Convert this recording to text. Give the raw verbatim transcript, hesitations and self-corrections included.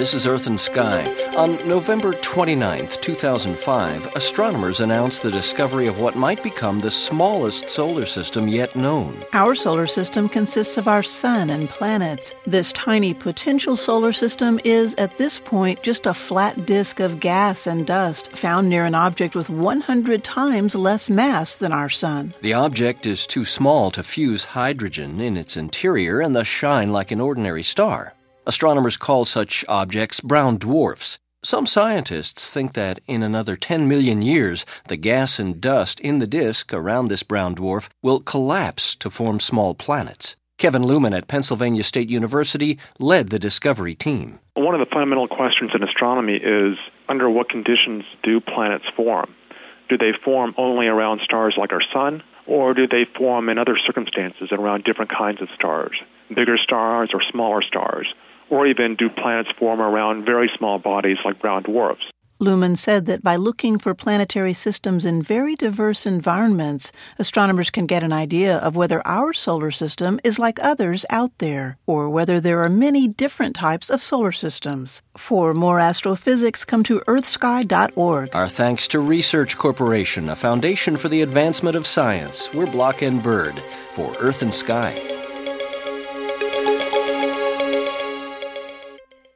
this is Earth and Sky. On November twenty-ninth, two thousand five, astronomers announced the discovery of what might become the smallest solar system yet known. Our solar system consists of our sun and planets. This tiny potential solar system is, at this point, just a flat disk of gas and dust found near an object with one hundred times less mass than our sun. The object is too small to fuse hydrogen in its interior and thus shine like an ordinary star. Astronomers call such objects brown dwarfs. Some scientists think that in another ten million years, the gas and dust in the disk around this brown dwarf will collapse to form small planets. Kevin Luhman at Pennsylvania State University led the discovery team. One of the fundamental questions in astronomy is, under what conditions do planets form? Do they form only around stars like our sun, or do they form in other circumstances around different kinds of stars, bigger stars or smaller stars? Or even do planets form around very small bodies like brown dwarfs? Luhman said that by looking for planetary systems in very diverse environments, astronomers can get an idea of whether our solar system is like others out there, or whether there are many different types of solar systems. For more astrophysics, come to earth sky dot org. Our thanks to Research Corporation, a foundation for the advancement of science. We're Block and Bird for Earth and Sky.